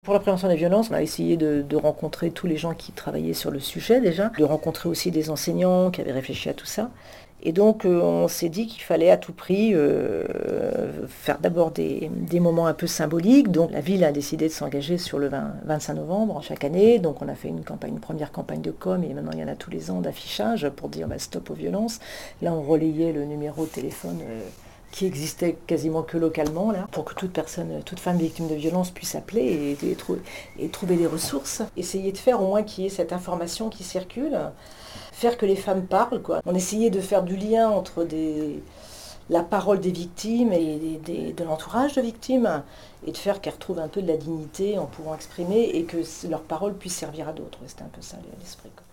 Pour la prévention des violences, on a essayé de rencontrer tous les gens qui travaillaient sur le sujet déjà, de rencontrer aussi des enseignants qui avaient réfléchi à tout ça. Et donc on s'est dit qu'il fallait à tout prix faire d'abord des moments un peu symboliques. Donc la ville a décidé de s'engager sur le 25 novembre chaque année. Donc on a fait une première campagne de com, et maintenant il y en a tous les ans d'affichage pour dire stop aux violences. Là on relayait le numéro de téléphone qui existait quasiment que localement, là, pour que toute personne, toute femme victime de violence puisse appeler et trouver des ressources. Essayer de faire au moins qu'il y ait cette information qui circule, faire que les femmes parlent, quoi. On essayait de faire du lien entre la parole des victimes et de l'entourage de victimes, et de faire qu'elles retrouvent un peu de la dignité en pouvant exprimer et que leur parole puisse servir à d'autres. C'était un peu ça l'esprit, quoi.